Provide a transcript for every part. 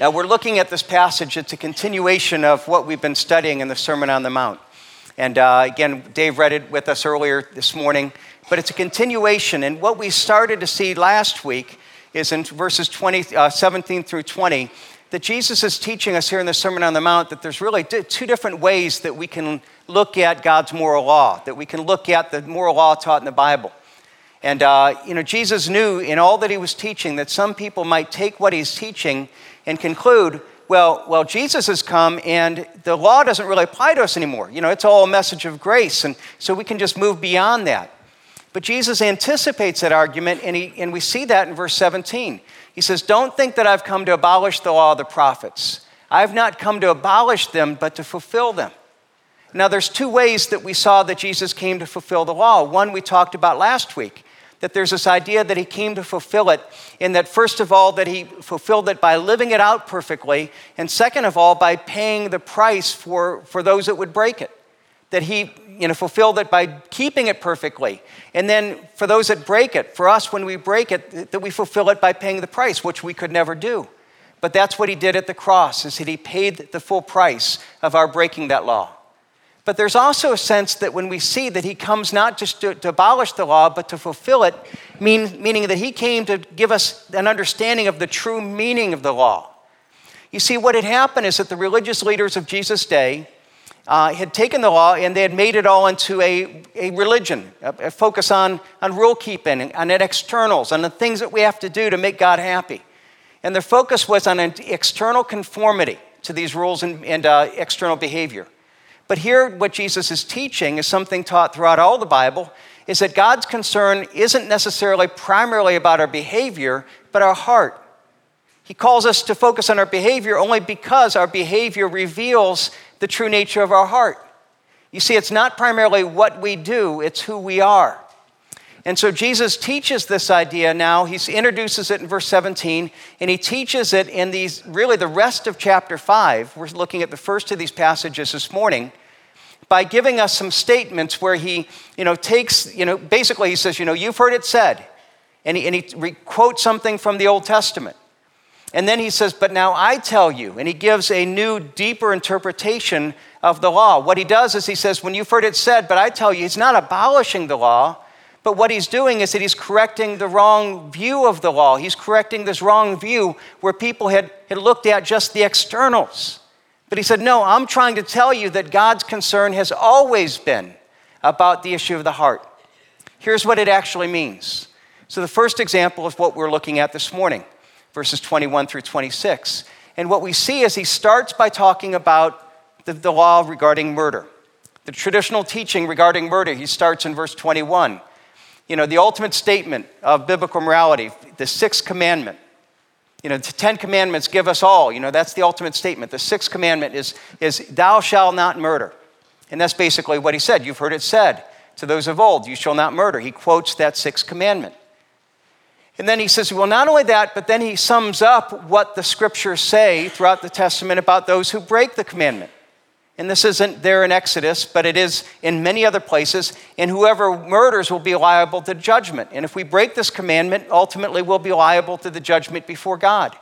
Now, we're looking at this passage. It's a continuation of what we've been studying in the Sermon on the Mount. And again, Dave read it with us earlier this morning, but it's a continuation. And what we started to see last week is in verses 17 through 20, that Jesus is teaching us here in the Sermon on the Mount that there's really two different ways that we can look at God's moral law, that we can look at the moral law taught in the Bible. And, Jesus knew in all that he was teaching that some people might take what he's teaching and conclude, well, Jesus has come and the law doesn't really apply to us anymore. It's all a message of grace, and so we can just move beyond that. But Jesus anticipates that argument, and we see that in verse 17. He says, "Don't think that I've come to abolish the law of the prophets. I've not come to abolish them, but to fulfill them." Now, there's two ways that we saw that Jesus came to fulfill the law. One we talked about last week, that there's this idea that he came to fulfill it, in that first of all, that he fulfilled it by living it out perfectly, and second of all, by paying the price for those that would break it. That he fulfilled it by keeping it perfectly. And then for those that break it, for us when we break it, that we fulfill it by paying the price, which we could never do. But that's what he did at the cross, is that he paid the full price of our breaking that law. But there's also a sense that when we see that he comes not just to abolish the law, but to fulfill it, meaning that he came to give us an understanding of the true meaning of the law. You see, what had happened is that the religious leaders of Jesus' day had taken the law and they had made it all into a religion, a focus on rule keeping, on externals, on the things that we have to do to make God happy. And their focus was on an external conformity to these rules and external behavior. But here, what Jesus is teaching is something taught throughout all the Bible, is that God's concern isn't necessarily primarily about our behavior, but our heart. He calls us to focus on our behavior only because our behavior reveals the true nature of our heart. You see, it's not primarily what we do, it's who we are. And so Jesus teaches this idea now. He introduces it in verse 17, and he teaches it in the rest of chapter 5. We're looking at the first of these passages this morning, by giving us some statements where he, basically he says, you've heard it said. And he quotes something from the Old Testament. And then he says, but now I tell you, and he gives a new, deeper interpretation of the law. What he does is he says, when you've heard it said, but I tell you, he's not abolishing the law, but what he's doing is that he's correcting the wrong view of the law. He's correcting this wrong view where people had looked at just the externals. But he said, no, I'm trying to tell you that God's concern has always been about the issue of the heart. Here's what it actually means. So the first example is what we're looking at this morning, verses 21 through 26. And what we see is he starts by talking about the law regarding murder. The traditional teaching regarding murder, he starts in verse 21. The ultimate statement of biblical morality, the sixth commandment. The 10 commandments give us all. That's the ultimate statement. The sixth commandment is thou shalt not murder. And that's basically what he said. You've heard it said to those of old, you shall not murder. He quotes that sixth commandment. And then he says, well, not only that, but then he sums up what the scriptures say throughout the Testament about those who break the commandment. And this isn't there in Exodus, but it is in many other places. And whoever murders will be liable to judgment. And if we break this commandment, ultimately we'll be liable to the judgment before God.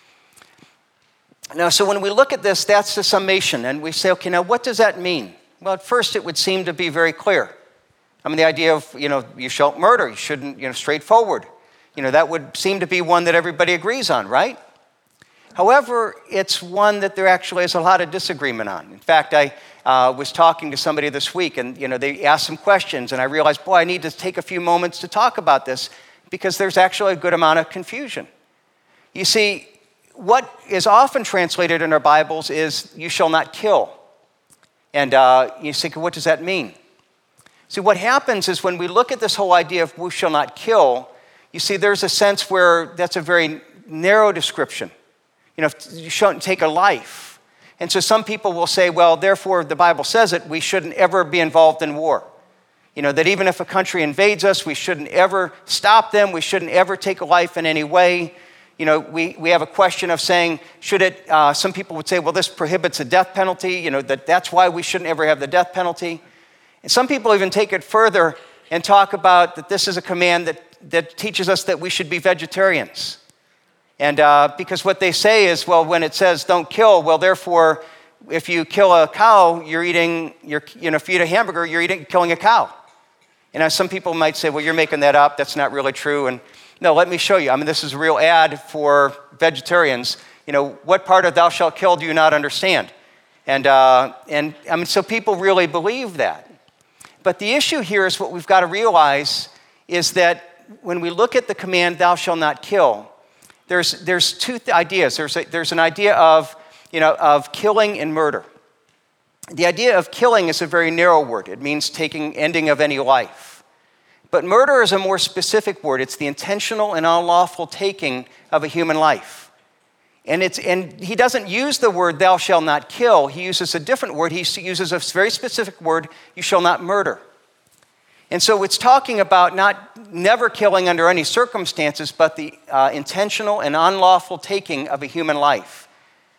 Now, so when we look at this, that's the summation. And we say, okay, now what does that mean? Well, at first it would seem to be very clear. The idea of, you shalt murder, you shouldn't, straightforward. That would seem to be one that everybody agrees on, right? However, it's one that there actually is a lot of disagreement on. In fact, I was talking to somebody this week, and they asked some questions, and I realized, I need to take a few moments to talk about this because there's actually a good amount of confusion. You see, what is often translated in our Bibles is, you shall not kill. And you think, what does that mean? See, what happens is when we look at this whole idea of we shall not kill, you see, there's a sense where that's a very narrow description. You shouldn't take a life. And so some people will say, well, therefore the Bible says it, we shouldn't ever be involved in war. That even if a country invades us, we shouldn't ever stop them. We shouldn't ever take a life in any way. We have a question of saying, should it, some people would say, well, this prohibits a death penalty, that's why we shouldn't ever have the death penalty. And some people even take it further and talk about that this is a command that teaches us that we should be vegetarians. And because what they say is, well, when it says don't kill, well, therefore, if you kill a cow, if you eat a hamburger, you're killing a cow. And some people might say, well, you're making that up. That's not really true. And no, let me show you. I mean, this is a real ad for vegetarians. What part of thou shalt kill do you not understand? And I mean, so people really believe that. But the issue here is what we've got to realize is that when we look at the command, thou shalt not kill, there's two ideas. There's an idea of killing and murder. The idea of killing is a very narrow word. It means ending of any life. But murder is a more specific word. It's the intentional and unlawful taking of a human life. And he doesn't use the word thou shalt not kill. He uses a different word. He uses a very specific word, you shall not murder. And so it's talking about never killing under any circumstances, but the intentional and unlawful taking of a human life.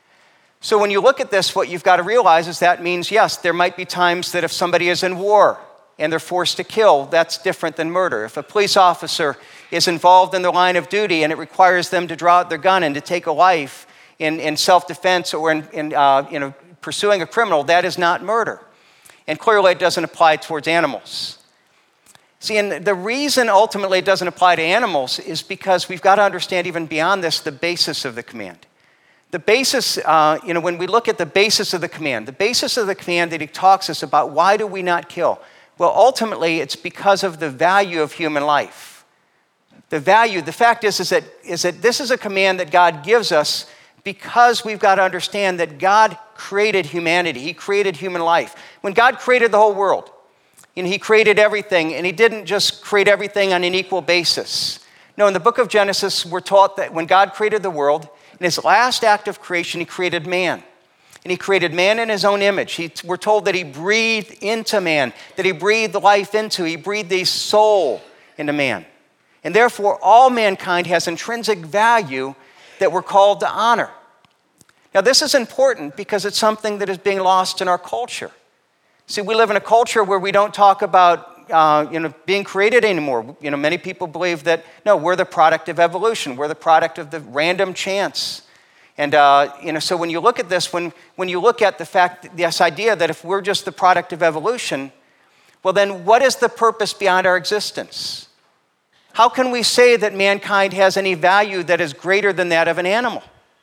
So when you look at this, what you've got to realize is that means, yes, there might be times that if somebody is in war and they're forced to kill, that's different than murder. If a police officer is involved in the line of duty and it requires them to draw out their gun and to take a life in self-defense or in pursuing a criminal, that is not murder. And clearly it doesn't apply towards animals. See, and the reason ultimately it doesn't apply to animals is because we've got to understand even beyond this the basis of the command. The basis, when we look at the basis of the command that he talks us about, why do we not kill? Well, ultimately, it's because of the value of human life. The fact is that this is a command that God gives us because we've got to understand that God created humanity. He created human life. When God created the whole world, he created everything, and he didn't just create everything on an equal basis. No, in the book of Genesis, we're taught that when God created the world, in his last act of creation, he created man. And he created man in his own image. We're told that he breathed into man, that he breathed life he breathed a soul into man. And therefore, all mankind has intrinsic value that we're called to honor. Now, this is important because it's something that is being lost in our culture. See, we live in a culture where we don't talk about being created anymore. Many people believe that, no, we're the product of evolution. We're the product of the random chance. And, so when you look at this, when you look at this idea that if we're just the product of evolution, well, then what is the purpose beyond our existence? How can we say that mankind has any value that is greater than that of an animal?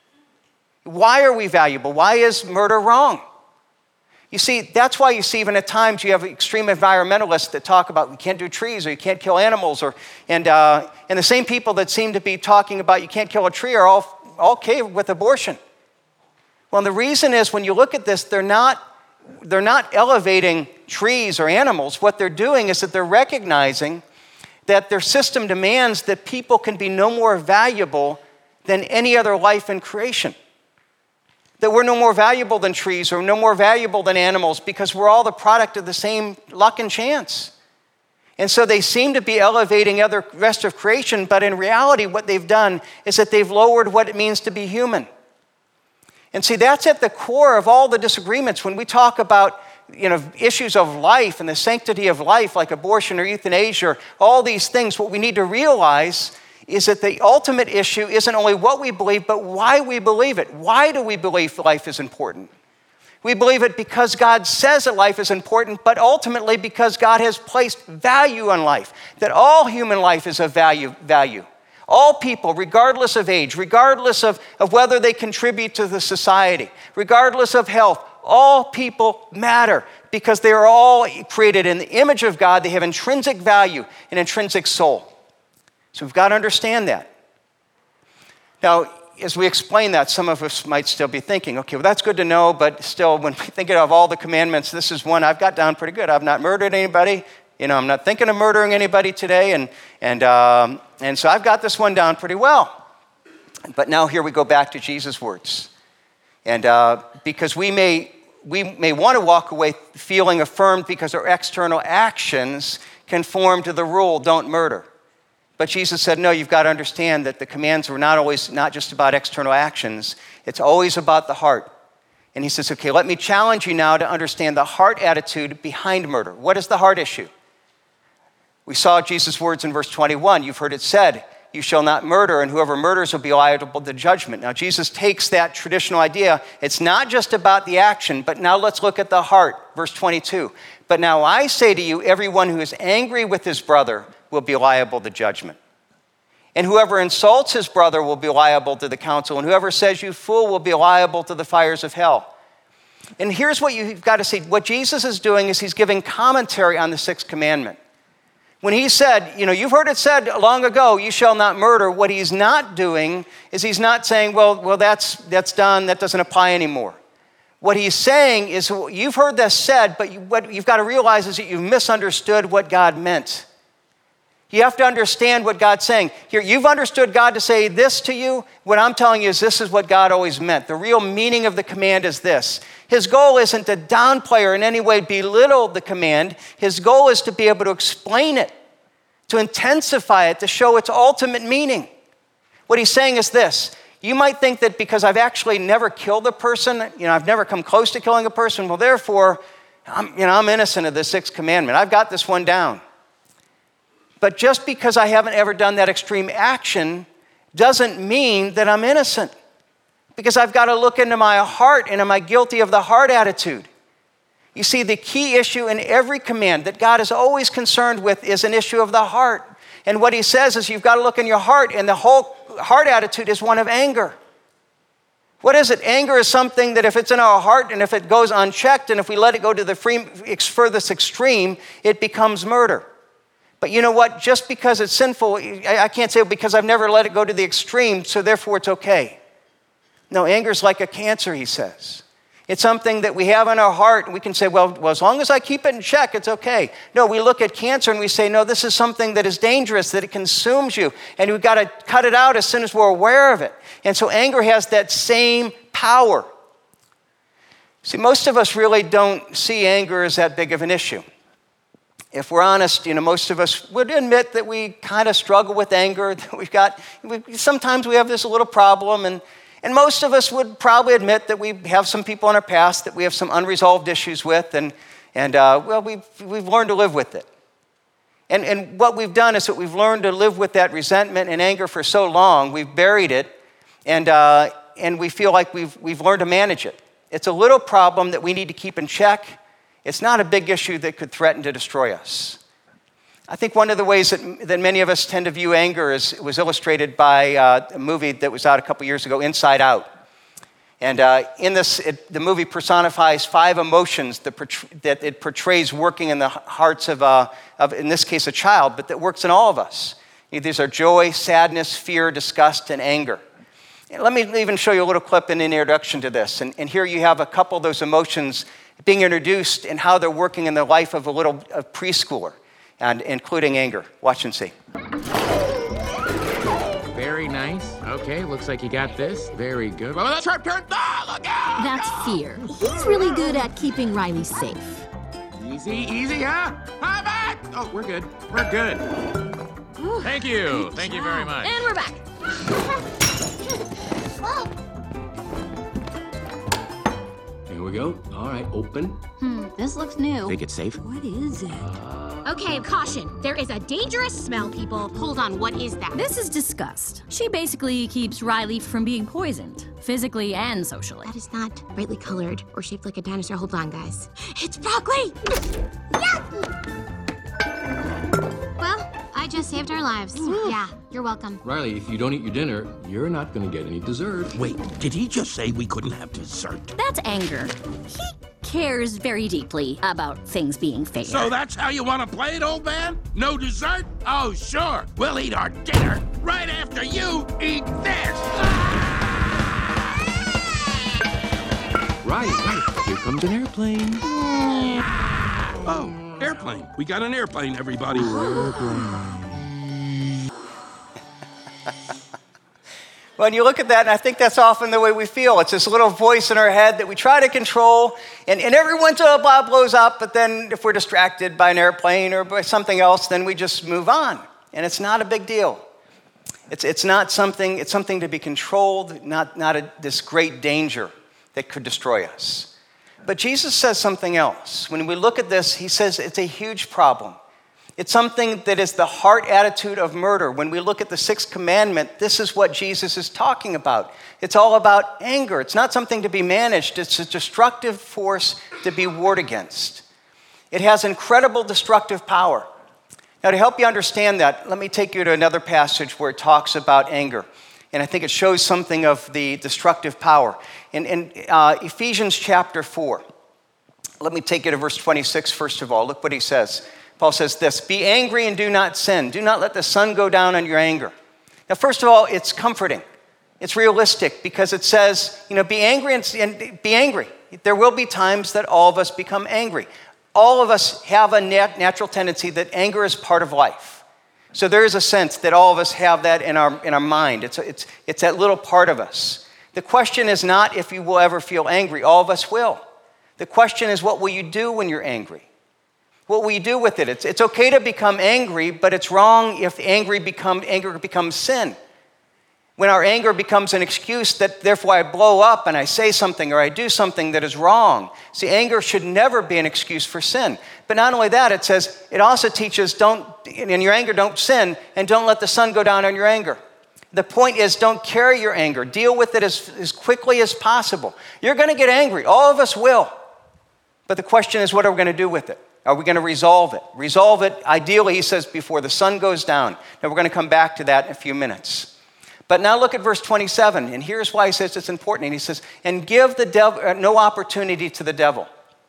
Why are we valuable? Why is murder wrong? You see, that's why you see even at times you have extreme environmentalists that talk about you can't do trees or you can't kill animals, and the same people that seem to be talking about you can't kill a tree are all okay with abortion. Well, the reason is when you look at this, they're not elevating trees or animals. What they're doing is that they're recognizing that their system demands that people can be no more valuable than any other life in creation. That we're no more valuable than trees or no more valuable than animals because we're all the product of the same luck and chance. And so they seem to be elevating the rest of creation, but in reality what they've done is that they've lowered what it means to be human. And see, that's at the core of all the disagreements. When we talk about issues of life and the sanctity of life like abortion or euthanasia or all these things, what we need to realize is that the ultimate issue isn't only what we believe, but why we believe it. Why do we believe life is important? We believe it because God says that life is important, but ultimately because God has placed value on life, that all human life is of value. All people, regardless of age, regardless of whether they contribute to the society, regardless of health, all people matter because they are all created in the image of God. They have intrinsic value, an intrinsic soul. So we've got to understand that. Now, as we explain that, some of us might still be thinking, okay, well, that's good to know, but still, when we think of all the commandments, this is one I've got down pretty good. I've not murdered anybody. I'm not thinking of murdering anybody today, and so I've got this one down pretty well. But now here we go back to Jesus' words. And because we may want to walk away feeling affirmed because our external actions conform to the rule, don't murder. But Jesus said, no, you've got to understand that the commands were not just about external actions. It's always about the heart. And he says, okay, let me challenge you now to understand the heart attitude behind murder. What is the heart issue? We saw Jesus' words in verse 21. You've heard it said, you shall not murder, and whoever murders will be liable to judgment. Now, Jesus takes that traditional idea. It's not just about the action, but now let's look at the heart. Verse 22. But now I say to you, everyone who is angry with his brother will be liable to judgment. And whoever insults his brother will be liable to the council, and whoever says you fool will be liable to the fires of hell. And here's what you've got to see. What Jesus is doing is he's giving commentary on the sixth commandment. When he said, you've heard it said long ago, you shall not murder, what he's not doing is he's not saying, well, that's done, that doesn't apply anymore. What he's saying is, you've heard this said, but what you've got to realize is that you've misunderstood what God meant. You have to understand what God's saying. Here, you've understood God to say this to you. What I'm telling you is this is what God always meant. The real meaning of the command is this. His goal isn't to downplay or in any way belittle the command. His goal is to be able to explain it, to intensify it, to show its ultimate meaning. What he's saying is this. You might think that because I've actually never killed a person, I've never come close to killing a person, well, therefore, I'm innocent of the sixth commandment. I've got this one down. But just because I haven't ever done that extreme action doesn't mean that I'm innocent. Because I've got to look into my heart, and am I guilty of the heart attitude? You see, the key issue in every command that God is always concerned with is an issue of the heart. And what he says is you've got to look in your heart, and the whole heart attitude is one of anger. What is it? Anger is something that if it's in our heart and if it goes unchecked and if we let it go to the furthest extreme, it becomes murder. But you know what? Just because it's sinful, I can't say because I've never let it go to the extreme, so therefore it's okay. No, anger is like a cancer, he says. It's something that we have in our heart, and we can say, well, as long as I keep it in check, it's okay. No, we look at cancer and we say, no, this is something that is dangerous, that it consumes you, and we've got to cut it out as soon as we're aware of it. And so anger has that same power. See, most of us really don't see anger as that big of an issue. If we're honest, most of us would admit that we kind of struggle with anger, that sometimes we have this little problem, and most of us would probably admit that we have some people in our past that we have some unresolved issues with, and we've learned to live with it. And what we've done is that we've learned to live with that resentment and anger for so long, we've buried it, and we feel like we've learned to manage it. It's a little problem that we need to keep in check. It's not a big issue that could threaten to destroy us. I think one of the ways that many of us tend to view anger was illustrated by a movie that was out a couple years ago, Inside Out. And in this, the movie personifies 5 emotions that it portrays working in the hearts of, in this case, a child, but that works in all of us. These are joy, sadness, fear, disgust, and anger. And let me even show you a little clip in an introduction to this. And here you have a couple of those emotions being introduced and how they're working in the life of a preschooler, and including anger. Watch and see. Very nice. Okay, looks like you got this. Very good. Oh, that's sharp turn. Ah, look out! That's fear. He's really good at keeping Riley safe. Easy, huh? Hi, back! Oh, we're good. We're good. Thank you. Thank you very much. And we're back. Here we go. All right, open. This looks new. Think it's safe? What is it? Okay, caution. There is a dangerous smell, people. Hold on, what is that? This is disgust. She basically keeps Riley from being poisoned, physically and socially. That is not brightly colored or shaped like a dinosaur. Hold on, guys. It's broccoli! Yucky! Well, I just saved our lives. Yeah, you're welcome. Riley, if you don't eat your dinner, you're not going to get any dessert. Wait, did he just say we couldn't have dessert? That's anger. He cares very deeply about things being fair. So that's how you want to play it, old man? No dessert? Oh, sure. We'll eat our dinner right after you eat this. Right. Here comes an airplane. Oh, airplane. We got an airplane, everybody. When you look at that, and I think that's often the way we feel. It's this little voice in our head that we try to control, and every once in a while blows up, but then if we're distracted by an airplane or by something else, then we just move on. And it's not a big deal. It's not something, it's something to be controlled, not this great danger that could destroy us. But Jesus says something else. When we look at this, he says it's a huge problem. It's something that is the heart attitude of murder. When we look at the sixth commandment, this is what Jesus is talking about. It's all about anger. It's not something to be managed. It's a destructive force to be warred against. It has incredible destructive power. Now, to help you understand that, let me take you to another passage where it talks about anger. And I think it shows something of the destructive power. In Ephesians chapter 4, let me take you to verse 26 first of all. Look what he says. Paul says this, "Be angry and do not sin. Do not let the sun go down on your anger." Now, first of all, it's comforting. It's realistic because it says, be angry and be angry. There will be times that all of us become angry. All of us have a natural tendency that anger is part of life. So there is a sense that all of us have that in our mind. It's that little part of us. The question is not if you will ever feel angry. All of us will. The question is, what will you do when you're angry? What will you do with it? It's okay to become angry, but it's wrong if anger becomes sin. When our anger becomes an excuse that therefore I blow up and I say something or I do something that is wrong. See, anger should never be an excuse for sin. But not only that, it also teaches in your anger, don't sin, and don't let the sun go down on your anger. The point is, don't carry your anger. Deal with it as quickly as possible. You're going to get angry. All of us will. But the question is, what are we going to do with it? Are we going to resolve it? Resolve it, ideally, he says, before the sun goes down. Now, we're going to come back to that in a few minutes. But now look at verse 27, and here's why he says it's important. And he says, and give the devil no opportunity to the devil.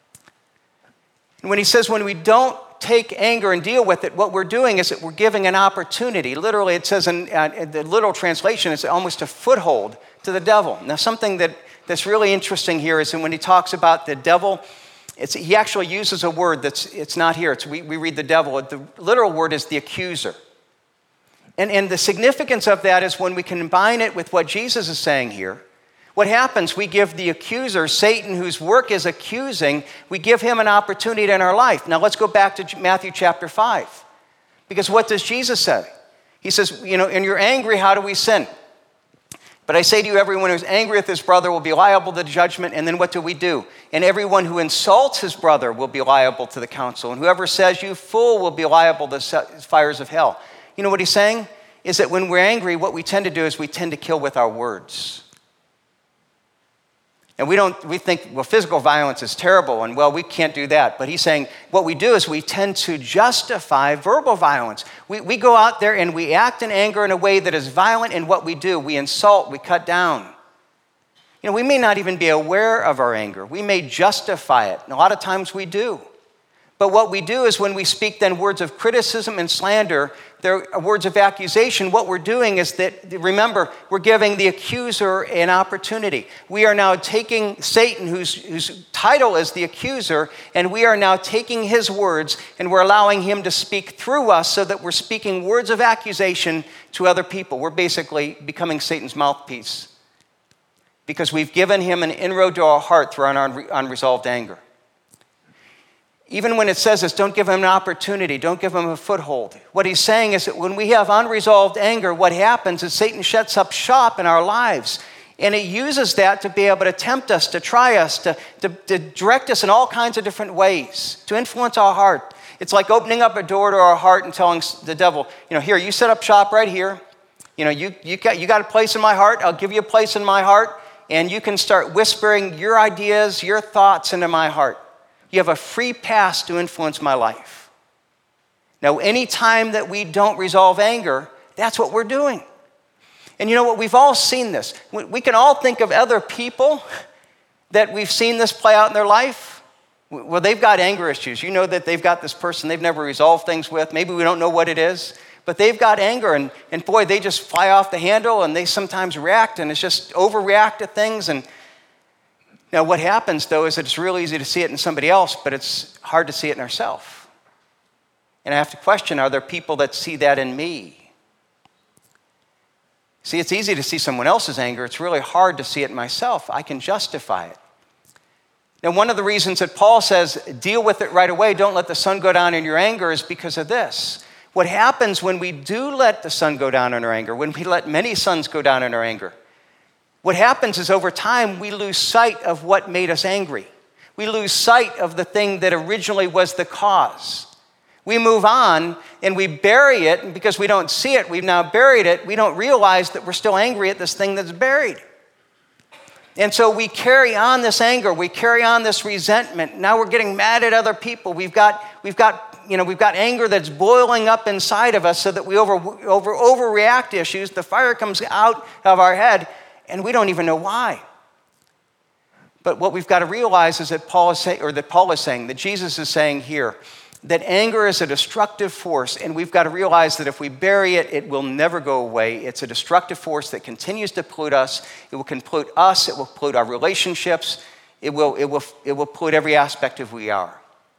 And when he says when we don't take anger and deal with it, what we're doing is that we're giving an opportunity. Literally, it says in the literal translation, it's almost a foothold to the devil. Now, something that's really interesting here is that when he talks about the devil, he actually uses a word it's not here. We read the devil. The literal word is the accuser. And the significance of that is when we combine it with what Jesus is saying here, what happens, we give the accuser, Satan, whose work is accusing, we give him an opportunity in our life. Now let's go back to Matthew chapter 5. Because what does Jesus say? He says, when you're angry, how do we sin? But I say to you, everyone who's angry with his brother will be liable to judgment. And then what do? And everyone who insults his brother will be liable to the council. And whoever says you fool will be liable to fires of hell. You know what he's saying? Is that when we're angry, what we tend to do is we tend to kill with our words. And we think, well, physical violence is terrible, and we can't do that. But he's saying what we do is we tend to justify verbal violence. We go out there and we act in anger in a way that is violent in what we do. We insult, we cut down. We may not even be aware of our anger. We may justify it, and a lot of times we do. But what we do is when we speak then words of criticism and slander, they're words of accusation. What we're doing is that, remember, we're giving the accuser an opportunity. We are now taking Satan, whose title is the accuser, and we are now taking his words and we're allowing him to speak through us so that we're speaking words of accusation to other people. We're basically becoming Satan's mouthpiece because we've given him an inroad to our heart through our unresolved anger. Even when it says this, don't give him an opportunity, don't give him a foothold. What he's saying is that when we have unresolved anger, what happens is Satan shuts up shop in our lives. And he uses that to be able to tempt us, to try us, to direct us in all kinds of different ways, to influence our heart. It's like opening up a door to our heart and telling the devil, here, you set up shop right here. You got a place in my heart. I'll give you a place in my heart. And you can start whispering your ideas, your thoughts into my heart. You have a free pass to influence my life. Now, any time that we don't resolve anger, that's what we're doing. And you know what? We've all seen this. We can all think of other people that we've seen this play out in their life. Well, they've got anger issues. You know that they've got this person they've never resolved things with. Maybe we don't know what it is. But they've got anger, and boy, they just fly off the handle, and they sometimes react, and it's just overreact to things. And now, what happens, though, is that it's real easy to see it in somebody else, but it's hard to see it in ourselves. And I have to question, are there people that see that in me? See, it's easy to see someone else's anger. It's really hard to see it in myself. I can justify it. Now, one of the reasons that Paul says, deal with it right away, don't let the sun go down in your anger, is because of this. What happens when we do let the sun go down in our anger, when we let many suns go down in our anger, what happens is over time, we lose sight of what made us angry. We lose sight of the thing that originally was the cause. We move on and we bury it, and because we don't see it, we've now buried it, we don't realize that we're still angry at this thing that's buried. And so we carry on this anger, we carry on this resentment. Now we're getting mad at other people. We've got anger that's boiling up inside of us so that we overreact issues. The fire comes out of our head and we don't even know why. But what we've got to realize is that Paul is saying, that Jesus is saying here, that anger is a destructive force, and we've got to realize that if we bury it, it will never go away. It's a destructive force that continues to pollute us. It will pollute us. It will pollute our relationships. It will pollute every aspect of who we are.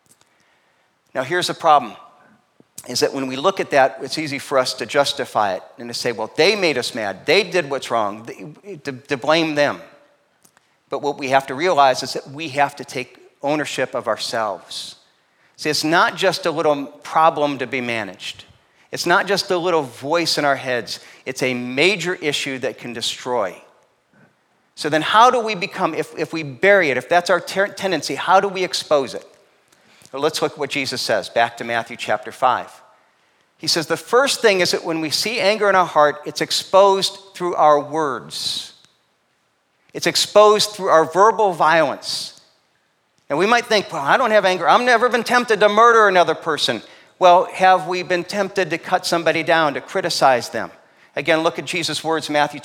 Now, here's the problem, is that when we look at that, it's easy for us to justify it and to say, well, they made us mad. They did what's wrong, to blame them. But what we have to realize is that we have to take ownership of ourselves. See, it's not just a little problem to be managed. It's not just a little voice in our heads. It's a major issue that can destroy. So then how do we become, if we bury it, if that's our tendency, how do we expose it? Well, let's look at what Jesus says, back to Matthew chapter 5. He says the first thing is that when we see anger in our heart, it's exposed through our words. It's exposed through our verbal violence. And we might think, well, I don't have anger. I've never been tempted to murder another person. Well, have we been tempted to cut somebody down, to criticize them? Again, look at Jesus' words, Matthew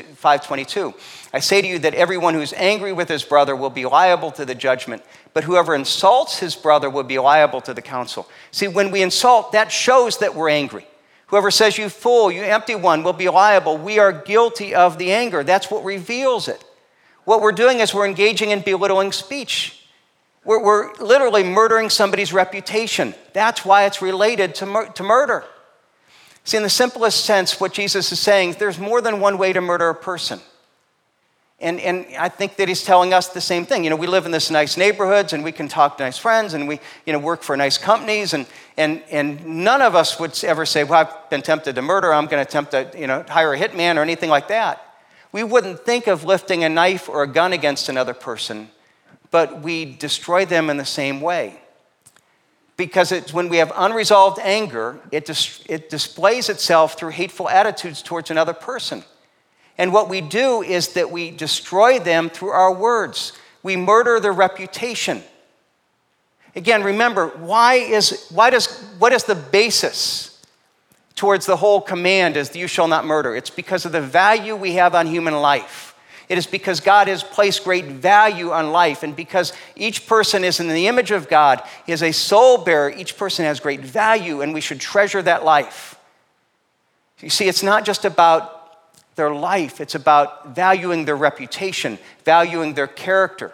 5:22. I say to you that everyone who's angry with his brother will be liable to the judgment, but whoever insults his brother will be liable to the council. See, when we insult, that shows that we're angry. Whoever says, you fool, you empty one, will be liable. We are guilty of the anger. That's what reveals it. What we're doing is we're engaging in belittling speech. We're literally murdering somebody's reputation. That's why it's related to murder. See, in the simplest sense, what Jesus is saying, there's more than one way to murder a person. And I think that he's telling us the same thing. You know, we live in this nice neighborhoods, and we can talk to nice friends, and we, work for nice companies, and none of us would ever say, well, I've been tempted to murder, I'm going to attempt to, hire a hitman or anything like that. We wouldn't think of lifting a knife or a gun against another person, but we destroy them in the same way. Because it's when we have unresolved anger, it displays itself through hateful attitudes towards another person. And what we do is that we destroy them through our words. We murder their reputation. Again, remember, what is the basis towards the whole command is you shall not murder? It's because of the value we have on human life. It is because God has placed great value on life, and because each person is in the image of God, he is a soul bearer, each person has great value, and we should treasure that life. You see, it's not just about their life, it's about valuing their reputation, valuing their character.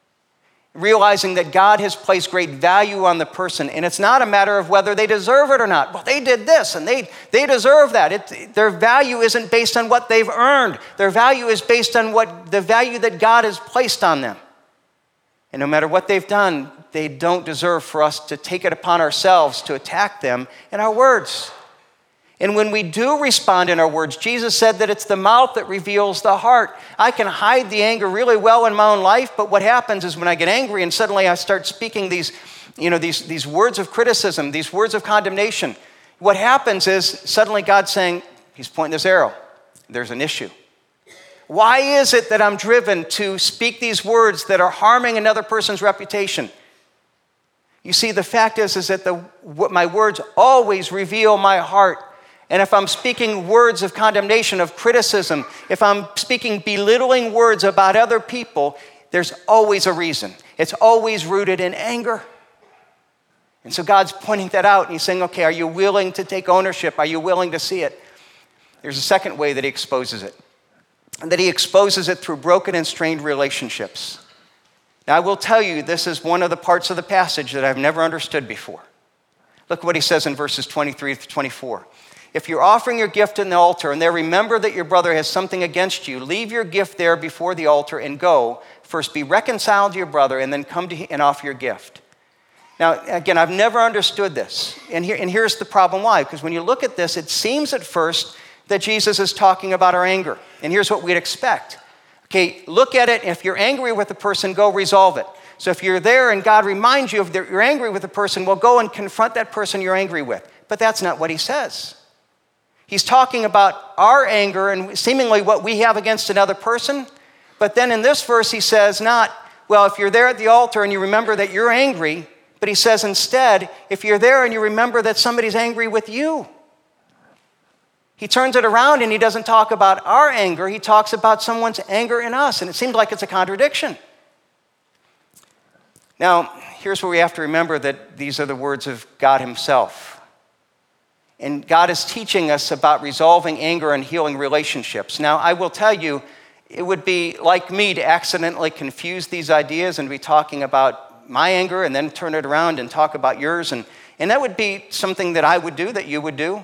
Realizing that God has placed great value on the person, and it's not a matter of whether they deserve it or not. Well, they did this, and they deserve that. Their value isn't based on what they've earned. Their value is based on the value that God has placed on them. And no matter what they've done, they don't deserve for us to take it upon ourselves to attack them in our words. And when we do respond in our words, Jesus said that it's the mouth that reveals the heart. I can hide the anger really well in my own life, but what happens is when I get angry and suddenly I start speaking these words of criticism, these words of condemnation, what happens is suddenly God's saying, he's pointing this arrow. There's an issue. Why is it that I'm driven to speak these words that are harming another person's reputation? You see, the fact is that my words always reveal my heart. And if I'm speaking words of condemnation, of criticism, if I'm speaking belittling words about other people, there's always a reason. It's always rooted in anger. And so God's pointing that out, and he's saying, okay, are you willing to take ownership? Are you willing to see it? There's a second way that he exposes it, and that he exposes it through broken and strained relationships. Now, I will tell you, this is one of the parts of the passage that I've never understood before. Look what he says in verses 23 to 24. If you're offering your gift in the altar and there remember that your brother has something against you, leave your gift there before the altar and go. First be reconciled to your brother and then come to him and offer your gift. Now, again, I've never understood this. And here's the problem why. Because when you look at this, it seems at first that Jesus is talking about our anger. And here's what we'd expect. Okay, look at it. If you're angry with a person, go resolve it. So if you're there and God reminds you that you're angry with a person, well, go and confront that person you're angry with. But that's not what he says. He's talking about our anger and seemingly what we have against another person. But then in this verse, he says not, well, if you're there at the altar and you remember that you're angry, but he says instead, if you're there and you remember that somebody's angry with you. He turns it around and he doesn't talk about our anger. He talks about someone's anger in us. And it seems like it's a contradiction. Now, here's where we have to remember that these are the words of God himself. And God is teaching us about resolving anger and healing relationships. Now, I will tell you, it would be like me to accidentally confuse these ideas and be talking about my anger and then turn it around and talk about yours. And that would be something that I would do, that you would do.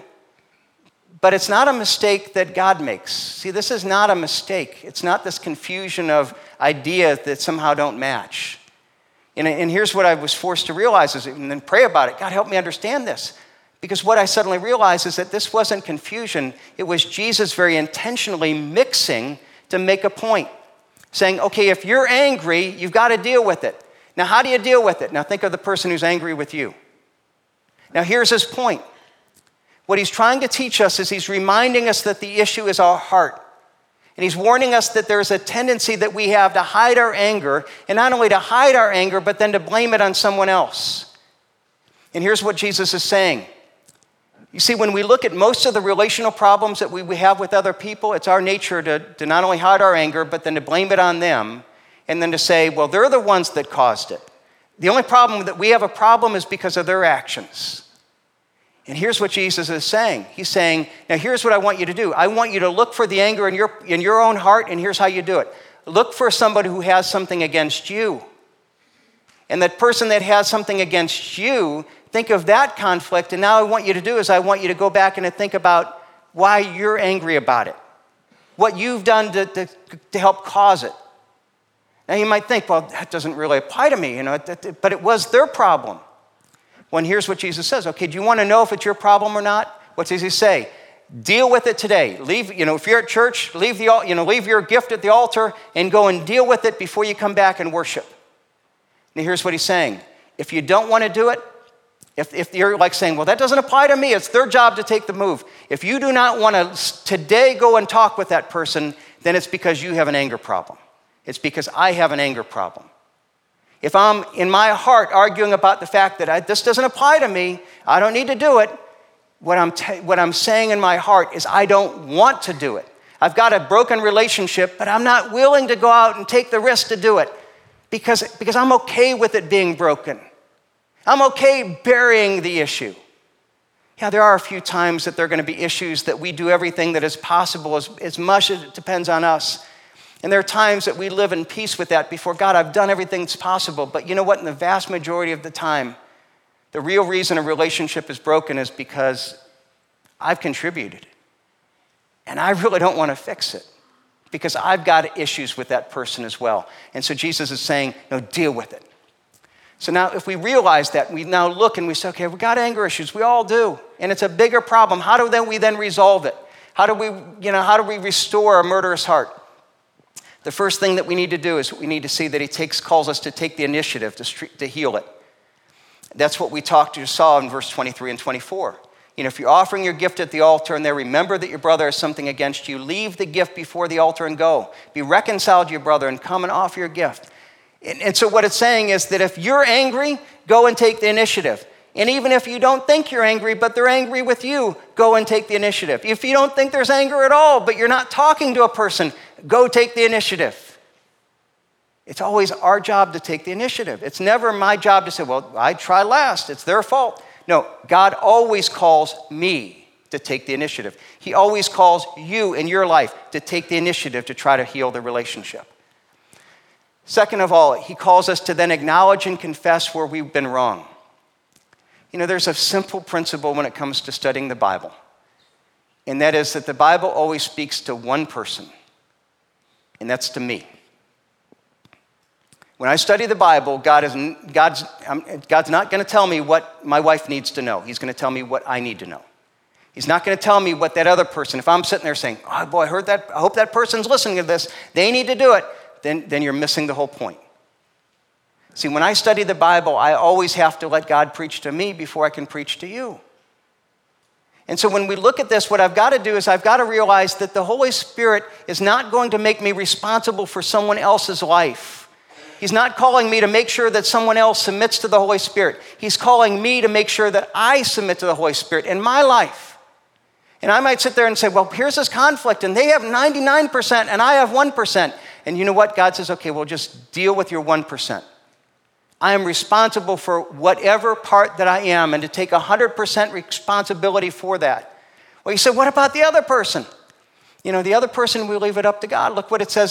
But it's not a mistake that God makes. See, this is not a mistake. It's not this confusion of ideas that somehow don't match. And here's what I was forced to realize, and then pray about it. God, help me understand this. Because what I suddenly realized is that this wasn't confusion. It was Jesus very intentionally mixing to make a point. Saying, okay, if you're angry, you've got to deal with it. Now, how do you deal with it? Now, think of the person who's angry with you. Now, here's his point. What he's trying to teach us is he's reminding us that the issue is our heart. And he's warning us that there's a tendency that we have to hide our anger, and not only to hide our anger, but then to blame it on someone else. And here's what Jesus is saying. You see, when we look at most of the relational problems that we have with other people, it's our nature to not only hide our anger, but then to blame it on them, and then to say, well, they're the ones that caused it. The only problem that we have a problem is because of their actions. And here's what Jesus is saying. He's saying, now here's what I want you to do. I want you to look for the anger in your own heart, and here's how you do it. Look for somebody who has something against you. And that person that has something against you, think of that conflict, and now I want you to do is I want you to go back and to think about why you're angry about it. What you've done to help cause it. Now you might think, well, that doesn't really apply to me, but it was their problem. Well, here's what Jesus says. Okay, do you want to know if it's your problem or not? What does he say? Deal with it today. Leave, if you're at church, leave your gift at the altar and go and deal with it before you come back and worship. Now, here's what he's saying. If you don't want to do it, if you're like saying, well, that doesn't apply to me, it's their job to take the move. If you do not want to today go and talk with that person, then it's because you have an anger problem. It's because I have an anger problem. If I'm in my heart arguing about the fact that this doesn't apply to me, I don't need to do it, what I'm saying in my heart is I don't want to do it. I've got a broken relationship, but I'm not willing to go out and take the risk to do it because I'm okay with it being broken. I'm okay burying the issue. Yeah, there are a few times that there are going to be issues that we do everything that is possible as much as it depends on us. And there are times that we live in peace with that before God, I've done everything that's possible. But you know what? In the vast majority of the time, the real reason a relationship is broken is because I've contributed. And I really don't want to fix it because I've got issues with that person as well. And so Jesus is saying, no, deal with it. So now if we realize that, we now look and we say, okay, we've got anger issues. We all do. And it's a bigger problem. How do we then resolve it? How do we restore a murderous heart? The first thing that we need to do is we need to see that he calls us to take the initiative to heal it. That's what we saw in verse 23 and 24. If you're offering your gift at the altar and there remember that your brother has something against you, leave the gift before the altar and go. Be reconciled to your brother and come and offer your gift. And so what it's saying is that if you're angry, go and take the initiative. And even if you don't think you're angry, but they're angry with you, go and take the initiative. If you don't think there's anger at all, but you're not talking to a person, go take the initiative. It's always our job to take the initiative. It's never my job to say, well, I try last. It's their fault. No, God always calls me to take the initiative. He always calls you in your life to take the initiative to try to heal the relationship. Second of all, he calls us to then acknowledge and confess where we've been wrong. There's a simple principle when it comes to studying the Bible, and that is that the Bible always speaks to one person, and that's to me. When I study the Bible, God's not going to tell me what my wife needs to know. He's going to tell me what I need to know. He's not going to tell me what that other person, if I'm sitting there saying, oh boy, I heard that, I hope that person's listening to this, they need to do it, then you're missing the whole point. See, when I study the Bible, I always have to let God preach to me before I can preach to you. And so when we look at this, what I've got to do is I've got to realize that the Holy Spirit is not going to make me responsible for someone else's life. He's not calling me to make sure that someone else submits to the Holy Spirit. He's calling me to make sure that I submit to the Holy Spirit in my life. And I might sit there and say, well, here's this conflict, and they have 99% and I have 1%. And you know what? God says, okay, well, just deal with your 1%. I am responsible for whatever part that I am, and to take 100% responsibility for that. Well, you say, what about the other person? You know, the other person, we leave it up to God. Look what it says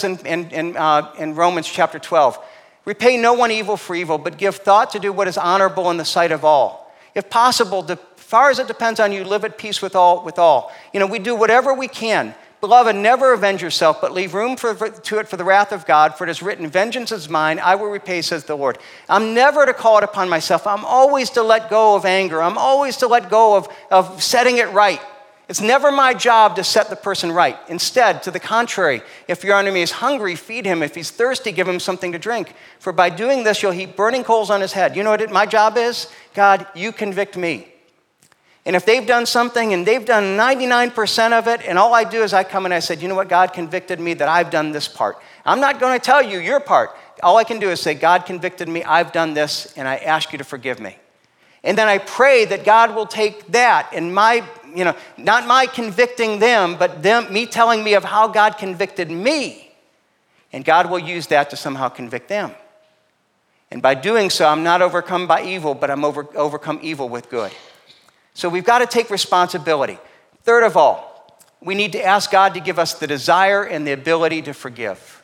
in Romans chapter 12. Repay no one evil for evil, but give thought to do what is honorable in the sight of all. If possible, as far as it depends on you, live at peace with all. You know, we do whatever we can. Beloved, never avenge yourself, but leave room to it for the wrath of God, for it is written, vengeance is mine, I will repay, says the Lord. I'm never to call it upon myself. I'm always to let go of anger. I'm always to let go of setting it right. It's never my job to set the person right. Instead, to the contrary, if your enemy is hungry, feed him. If he's thirsty, give him something to drink. For by doing this, you'll heap burning coals on his head. You know what my job is? God, you convict me. And if they've done something and they've done 99% of it, and all I do is I come and I said, you know what, God convicted me that I've done this part. I'm not going to tell you your part. All I can do is say, God convicted me, I've done this, and I ask you to forgive me. And then I pray that God will take that and not my convicting them, but me telling me of how God convicted me. And God will use that to somehow convict them. And by doing so, I'm not overcome by evil, but I'm overcome evil with good. So we've got to take responsibility. Third of all, we need to ask God to give us the desire and the ability to forgive.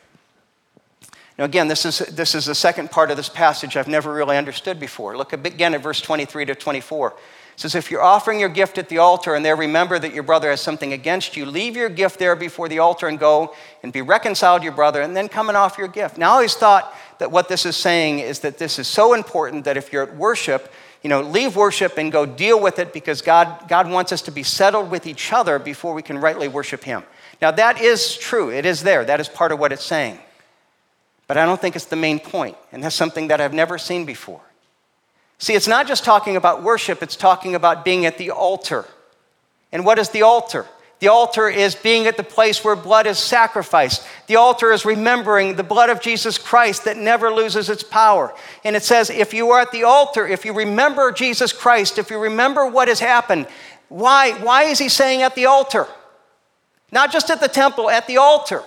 Now again, this is the second part of this passage I've never really understood before. Look again at verse 23 to 24. It says, if you're offering your gift at the altar and there remember that your brother has something against you, leave your gift there before the altar and go and be reconciled to your brother and then come and offer your gift. Now I always thought that what this is saying is that this is so important that if you're at worship, leave worship and go deal with it, because God wants us to be settled with each other before we can rightly worship him. Now that is true. It is there. That is part of what it's saying. But I don't think it's the main point. And that's something that I've never seen before. See, it's not just talking about worship. It's talking about being at the altar. And what is the altar? The altar is being at the place where blood is sacrificed. The altar is remembering the blood of Jesus Christ that never loses its power. And it says, if you are at the altar, if you remember Jesus Christ, if you remember what has happened, why is he saying at the altar? Not just at the temple, at the altar.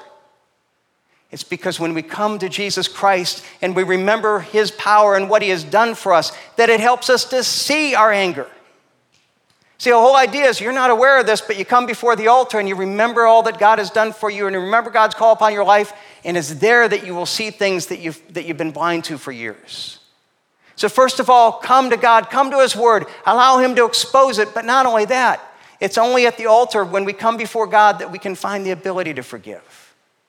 It's because when we come to Jesus Christ and we remember his power and what he has done for us, that it helps us to see our anger. See, the whole idea is you're not aware of this, but you come before the altar and you remember all that God has done for you and you remember God's call upon your life, and it's there that you will see things that you've been blind to for years. So first of all, come to God, come to his word, allow him to expose it, but not only that, it's only at the altar when we come before God that we can find the ability to forgive.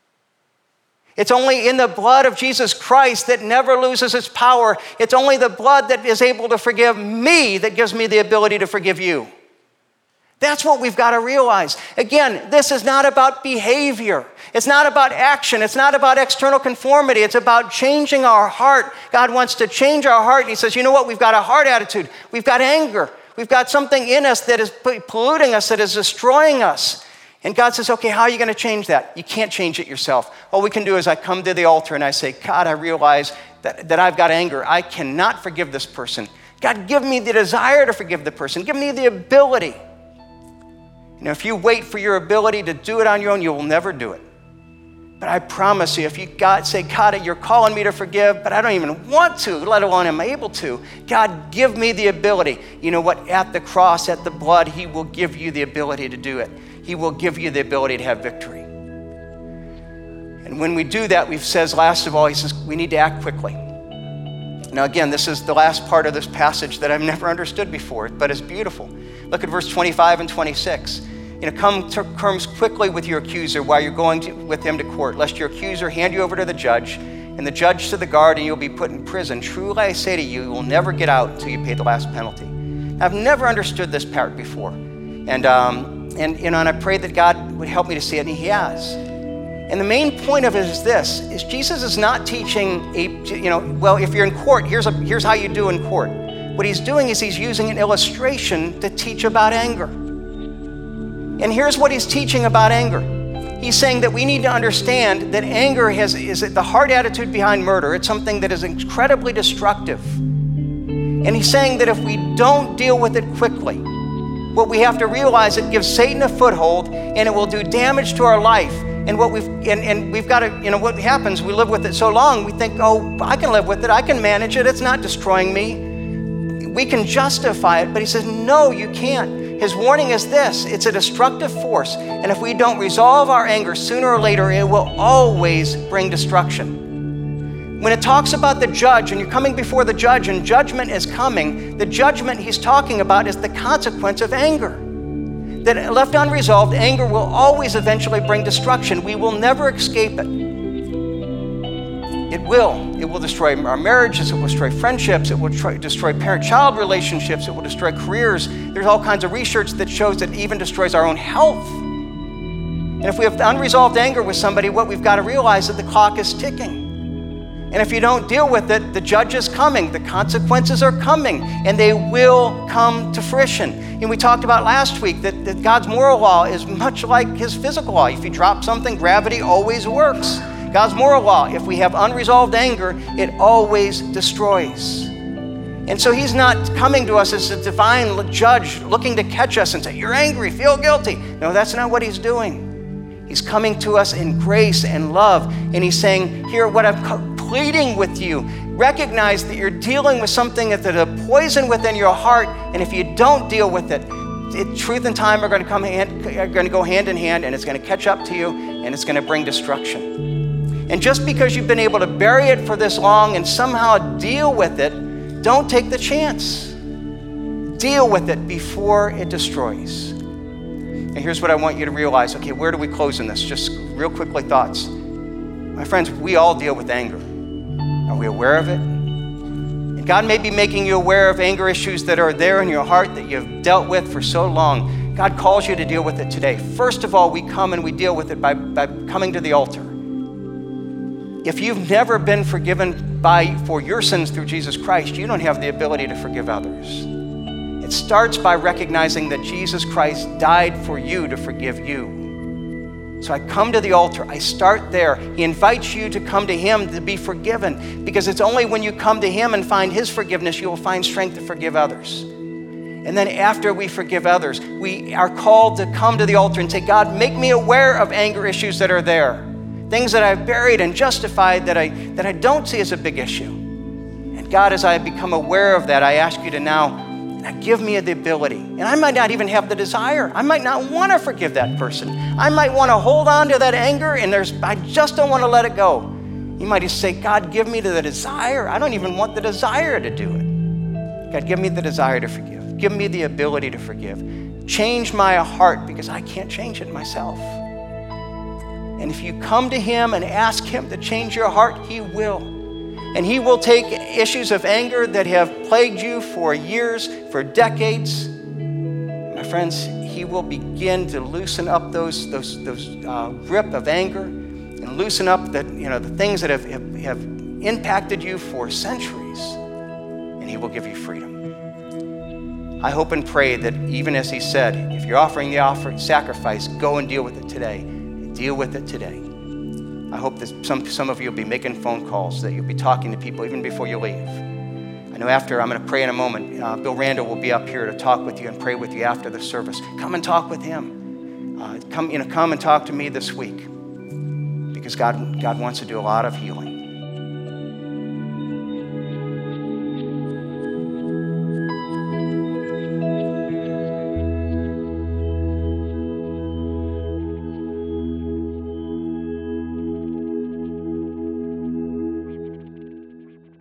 It's only in the blood of Jesus Christ that never loses its power. It's only the blood that is able to forgive me that gives me the ability to forgive you. That's what we've got to realize. Again, this is not about behavior. It's not about action. It's not about external conformity. It's about changing our heart. God wants to change our heart. And he says, you know what? We've got a heart attitude. We've got anger. We've got something in us that is polluting us, that is destroying us. And God says, okay, how are you going to change that? You can't change it yourself. All we can do is I come to the altar and I say, God, I realize that I've got anger. I cannot forgive this person. God, give me the desire to forgive the person. Give me the ability. If you wait for your ability to do it on your own, you will never do it. But I promise you, if you say, God, you're calling me to forgive, but I don't even want to, let alone am I able to. God, give me the ability. You know what? At the cross, at the blood, he will give you the ability to do it. He will give you the ability to have victory. And when we do that, he says, last of all, he says, we need to act quickly. Now again, this is the last part of this passage that I've never understood before, but it's beautiful. Look at verse 25 and 26. Come to terms quickly with your accuser while you're going with him to court, lest your accuser hand you over to the judge, and the judge to the guard, and you'll be put in prison. Truly I say to you, you will never get out until you pay the last penalty. I've never understood this part before. And I pray that God would help me to see it, and he has. And the main point of it is this, is Jesus is not teaching if you're in court, here's how you do in court. What he's doing is he's using an illustration to teach about anger. And here's what he's teaching about anger. He's saying that we need to understand that anger is the heart attitude behind murder. It's something that is incredibly destructive. And he's saying that if we don't deal with it quickly, what we have to realize, it gives Satan a foothold and it will do damage to our life. And we've got to, what happens, we live with it so long, we think, oh, I can live with it, I can manage it, it's not destroying me. We can justify it, but he says, no, you can't. His warning is this, it's a destructive force, and if we don't resolve our anger, sooner or later, it will always bring destruction. When it talks about the judge, and you're coming before the judge, and judgment is coming, the judgment he's talking about is the consequence of anger. That left unresolved, anger will always eventually bring destruction. We will never escape it. It will destroy our marriages, it will destroy friendships, it will destroy parent-child relationships, it will destroy careers. There's all kinds of research that shows that it even destroys our own health. And if we have unresolved anger with somebody, what we've got to realize is that the clock is ticking. And if you don't deal with it, the judge is coming, the consequences are coming, and they will come to fruition. And we talked about last week that God's moral law is much like his physical law. If you drop something, gravity always works. God's moral law, if we have unresolved anger, it always destroys. And so he's not coming to us as a divine judge looking to catch us and say, you're angry, feel guilty. No, that's not what he's doing. He's coming to us in grace and love, and he's saying, here, what I'm pleading with you, recognize that you're dealing with something that's a poison within your heart, and if you don't deal with it, truth and time are going to go hand in hand, and it's going to catch up to you, and it's going to bring destruction. And just because you've been able to bury it for this long and somehow deal with it, don't take the chance. Deal with it before it destroys. And here's what I want you to realize. Okay, where do we close in this? Just real quickly thoughts. My friends, we all deal with anger. Are we aware of it? And God may be making you aware of anger issues that are there in your heart that you've dealt with for so long. God calls you to deal with it today. First of all, we come and we deal with it by coming to the altar. If you've never been forgiven for your sins through Jesus Christ, you don't have the ability to forgive others. It starts by recognizing that Jesus Christ died for you to forgive you. So I come to the altar, I start there. He invites you to come to him to be forgiven, because it's only when you come to him and find his forgiveness, you will find strength to forgive others. And then after we forgive others, we are called to come to the altar and say, God, make me aware of anger issues that are there. Things that I've buried and justified that I don't see as a big issue. And God, as I become aware of that, I ask you to now give me the ability. And I might not even have the desire. I might not want to forgive that person. I might want to hold on to that anger, and I just don't want to let it go. You might just say, God, give me the desire. I don't even want the desire to do it. God, give me the desire to forgive. Give me the ability to forgive. Change my heart, because I can't change it myself. And if you come to him and ask him to change your heart, he will. And he will take issues of anger that have plagued you for years, for decades. My friends, he will begin to loosen up those grip of anger and loosen up the things that have impacted you for centuries. And he will give you freedom. I hope and pray that even as he said, if you're offering the sacrifice, go and deal with it today. Deal with it today. I hope that some of you will be making phone calls, that you'll be talking to people even before you leave. I know after, I'm going to pray in a moment. Bill Randall will be up here to talk with you and pray with you after the service. Come and talk with him. Come and talk to me this week, because God wants to do a lot of healing.